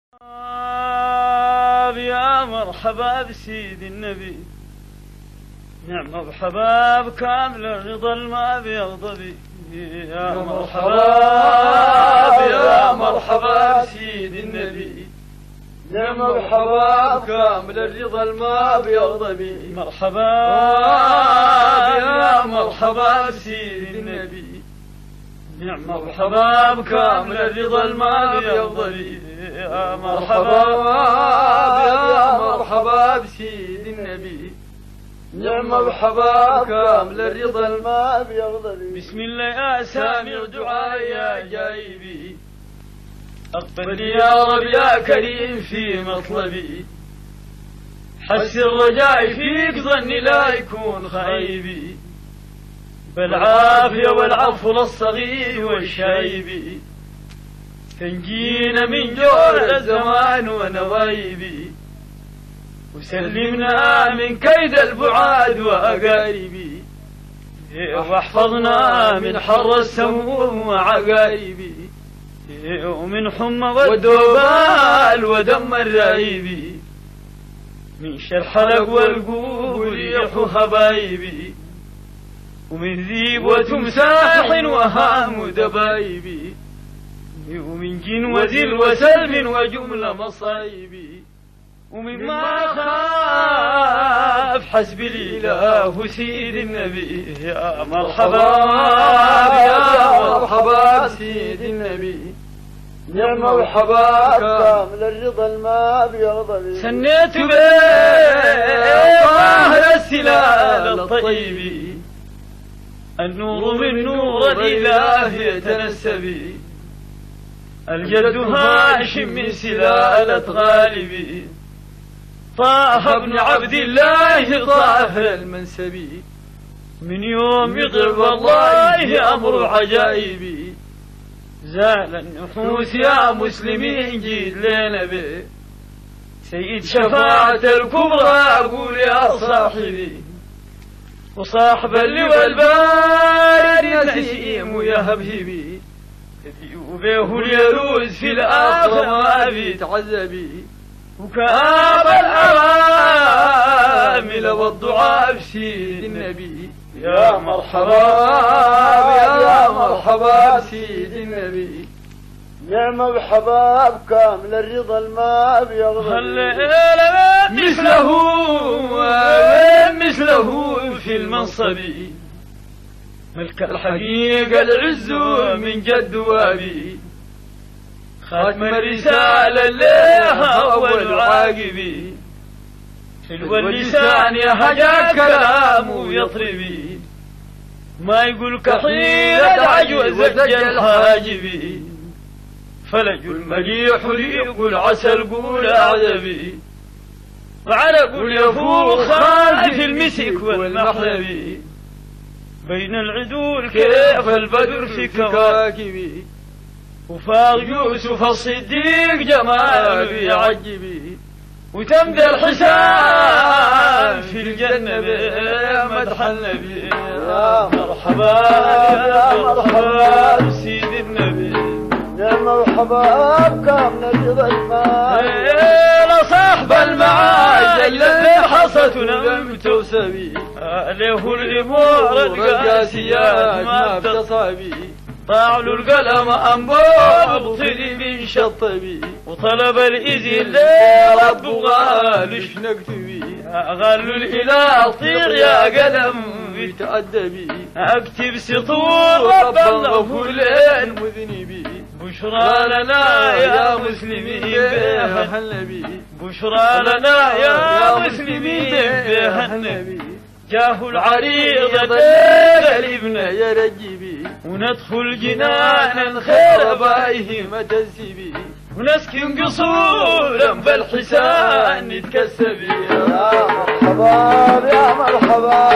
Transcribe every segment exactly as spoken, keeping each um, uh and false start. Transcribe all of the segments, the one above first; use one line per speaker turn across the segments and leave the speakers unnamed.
يا مرحبا بسيد النبي، نعم بحباب كامل الرضا ما بيغضبي. يا مرحبا يا مرحبا بسيد النبي،
نعم بحباب كامل الرضا ما بيغضبي.
مرحبا يا مرحبا بسيد النبي، نعم بحباب كامل الرضا ما بيغضبي. يا مرحبا
يا مرحبا بسيد النبي، نعم بحباب كامل الرضا ما بيغضبي.
بسم الله يا سامع دعائي يا جايبي، أقبلني يا رب يا كريم في مطلبي. حس الرجاء فيك ظني لا يكون خيبي، بالعافية والعفو للصغير والشايبي. تنجينا من جور الزمان ونوايبي، وسلمنا من كيد البعاد وأقاربي. واحفظنا من حر السموم وعقاربي، ومن حمى والدوبال ودم الرايبي. من شرحلق والقوب ريح هبايبي، ومن ذيب وتمساح وهام دبايبي. ومن جن وزل وسلم وجملة مصايبي. ومما خاف حسب الإله سيد النبي. يا مرحبا
يا مرحبا سيد النبي، نعم مرحبا كامل الرضا ما بيغضبي.
سنيت بطاهر السلال الطيب، النور من نور الإله يتنسبي. الجد هاشم من سلالة غالبي، طه ابن عبد الله طاهر المنسبي. من يوم يضرب الله أمر عجائبي، زال النفوس يا مسلمين جيد لنا به. سيد شفاعة الكبرى أقول يا صاحبي، وصاحب اللي والبارد نسيم يا هبهبي. وبيه اليروز في الآخر ما بيتعذبي، وكاب الأوامل والضعاف بسيد النبي. يا مرحبا
يا مرحبا بسيد النبي، نعم بحباب كامل الرضا ما بيغضبي.
مثله مثله في المنصب، ملك الحقيقة العز من جد وابي. خاتم الرسالة لها أول عاقبي، حلو اللسان يا هجا كلامه يطربي. ما يقول كحيلة عجوز زجل حاجبي، فلج المليح يقول عسل قول أعذبي. وعلى قول يفوق خالف المسك والمحلبي، بين العدول كيف البدر في كواكبي. وفاق يوسف الصديق جمال يعجبي، وتمدى الحساب في الجنة بمدح النبي.
يا
مرحبا يا مرحبا بسيد النبي،
يا مرحبا كامل الرضا الماء.
يا صاحب المعاج الذي حصتنا متوسبي. له الامور القاسيات ما بتصابي، طاع له القلم انبوب ابطري من شطبي. وطلب الاذن لرب غال نكتبي، غال الاله طير يا قلم بتأدبي. اكتب سطور رب الغفور للمذنبي. بشرى لنا يا مسلمين بها النبي، بشرى لنا يا مسلمين بها النبي. جاه العريض دير الابن يرجبي، وندخل جنانا خير بايه متزبي. ونسكن قصورا بالحسان نتكسبي.
يا مرحبا يا مرحبا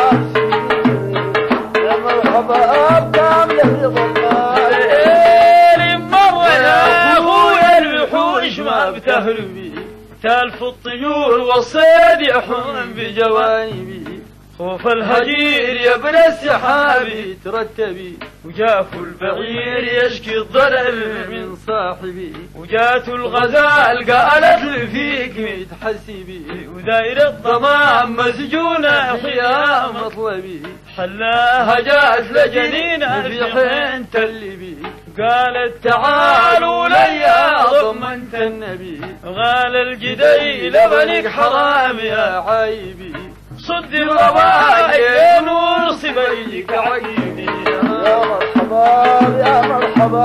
يا مرحبا كامل الرضا الماء.
مرة يا أخويا الوحوش ما بتهربي، تالف الطيور والصيد يحوم بجوانبي. وفالهجير يا ابن السحاب ترتبي وجاف البعير يشكي الضرر من صاحبي وجات الغزال قالت لي فيك متحسبي وداير الضمام مسجونة حيا مطلبي حلاها جات لجنينة في حين تلبي قالت تعالوا ليا ضمنت النبي قال الجديل بنك حرام يا عايبي صد الربايب ونصب ليك عقيدي
يا مرحبا يا مرحبا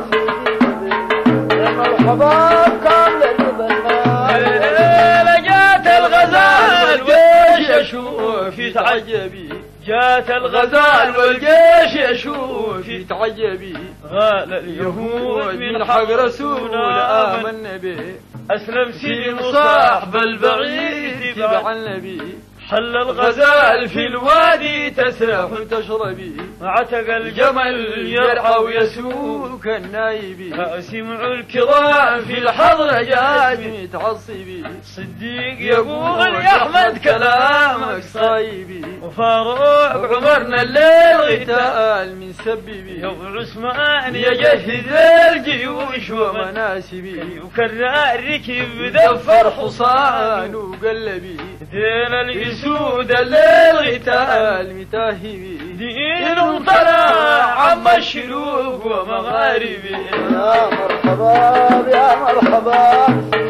يا مرحبا كامل البنات
جات الغزال والجيش يشوف يتعجبي جات الغزال والجيش يشوف يتعجبي قال اليهود من حق رسولنا آمنا به أسلم سيدي مصاحب البعيد تبع النبي حل الغزال في الوادي تسرح وتشربي عتق الجمل يرعى ويسوق النايبي سمعوا الكرام في الحضرة جاي متعصبي صديق يقول يا أحمد كلامك صايبي وفاروق عمرنا الليل غتال من سببي يوم عثمان يجهز الجيوش ومناسبي وكرار ركب دفر حصان وقلبي دين سود الليل غتال متاهبي دين طلع عم الشروق ومغاربي
يا مرحبا يا مرحبا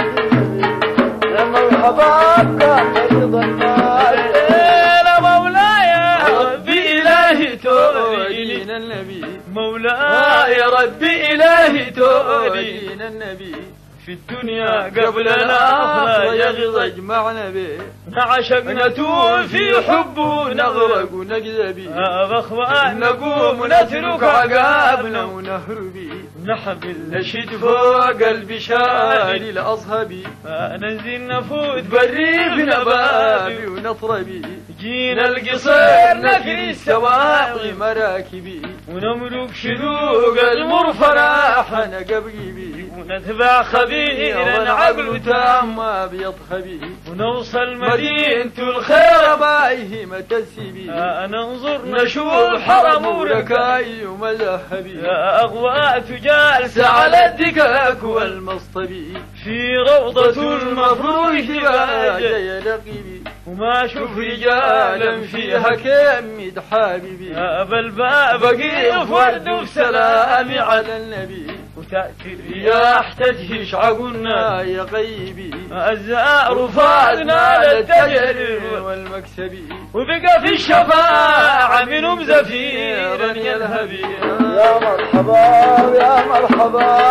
يا مرحبا كان رضا الناس
يا مولاي ربي إلهي تولين النبي مولاي ربي إلهي تولين النبي في الدنيا قبل الآخرة يغضج معنا به نعشقنا تون في حبه نغرق ونكذبي أخوان نقوم ونترك عقابنا ونهربي نحمل نشد فوق البشار الأصهبي ننزل نفوت بالريف نبابي ونطربي جينا القصير نكري السواقي مراكبي ونملك شذوق المرفرح نقبقبي ونتبع خبيرا عقل تام بيضخبي ونوصل مدينة الخير بايه متسبي ننظر نشوف حرم وركاي ومذهبي أغوات جالسة على الدكاك والمصطبي في روضة المفروش باجي لقبي وما شوف رجالا فيها كم حبيبي أبا الباب قيف ورد وسلامي على النبي وتأتي الرياح تدهش عقلنا يا غيبي الزار فادنا للتجر والمكسبي وبقى في الشفاعة منهم زفيرا يذهبي
يا مرحبا يا مرحبا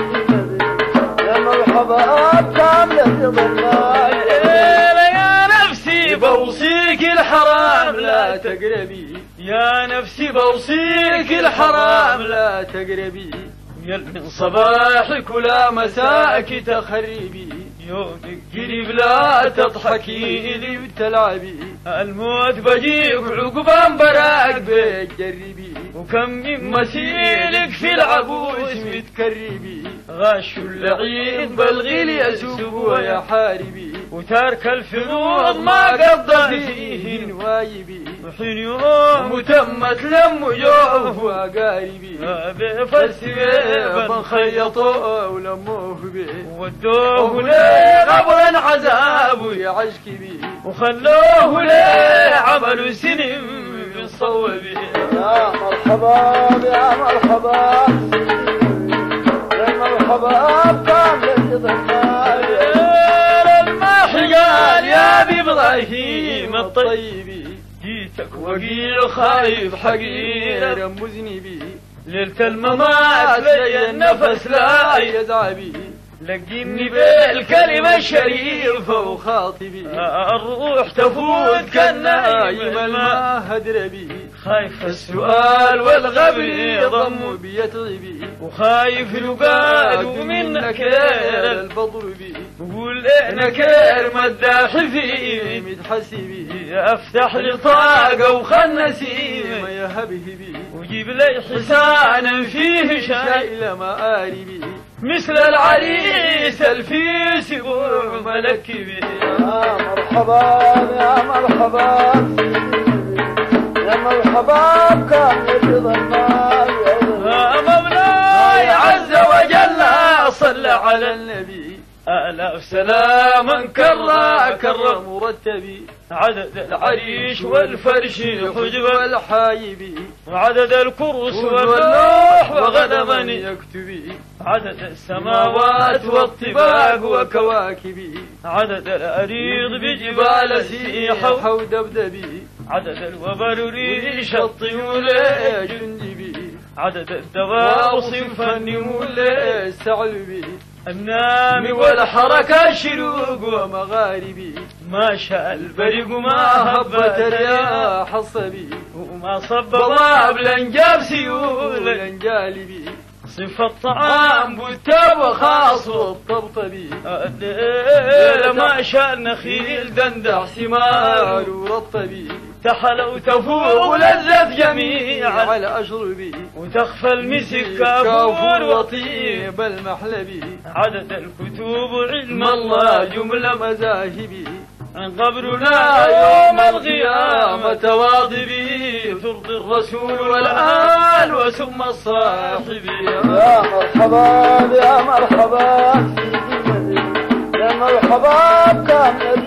يا مرحبا كامل رضا الناس
يا نفسي بوصيك الحرام لا تقربي يا نفسي بوصيك الحرام لا تقربي من صباحك ولا مساك تخربي يومك قريب لا تضحكي لي وتلعبي الموت بجيك عقبان براك بتجربي وكم من مسيلك في العبوس متكربي غاش اللعين بالغيل يسوق يا حاربي وتارك الفروض ما قضى فيه نوايبي وحين يوم وتمت لم جوف وقاربي بفسبه خيطوه ولموه به ودوه ليه قبر عذاب يعشك بي وخلوه ليه عملوا سنين بالصوبي
يا مرحبا يا مرحبا يا مرحبا كامل رضا الناس
الماحي قال يا ابي ابراهيم الطيبي جيتك وقيل خايف حقير مذنبي ليلة الممات لي النفس لا يزعبي لقيني بالكلمة الشريفة وخاطبي الروح تفوت كالنايم الماء هدربي خايف السؤال والغبر يضم بيتغبي وخايف يقال من نكير البضربي وقول نكير مداح فيه متحسبي افتح لي طاقة وخنسي ما يهبهبي وجيب لي حسانا فيه شايل مآربي مثل العريس الفيس يقول ملكبي
يا مرحبا يا مرحبا يا مرحبا بكامل رضا المال
يا مولاي عز وجل صلى على النبي آلاف سلاما كرا كرا مرتبي عدد العريش والفرش الحجب والحايب وعدد الكرس واللوح وغنما يكتبي عدد السماوات والطباق وكواكبي عدد الأريض بجبال سيحة ودبدبي عدد الوبر ريش الطيول جندبي عدد الدواب صنف النمول الثعلبي النام والحركة شروق ومغاربي ما شاء البرق ما هبت الرياح الصبي وما صب ضاب لنجاب سيول لنجالبي صف الطعام بالتاب وخاص والطبطبي الليل ما شاء النخيل دندع ثمار ورطبي تحلو تفور لذة جميع على أشربي وتخفى المسك كافور وطيب المحلبي عدد الكتب علم الله جملة مذاهبي عن قبرنا يوم القيامة واضبي ترضي الرسول والآل وسم الصاحب
يا مرحبا يا مرحبا يا مرحبا بكامل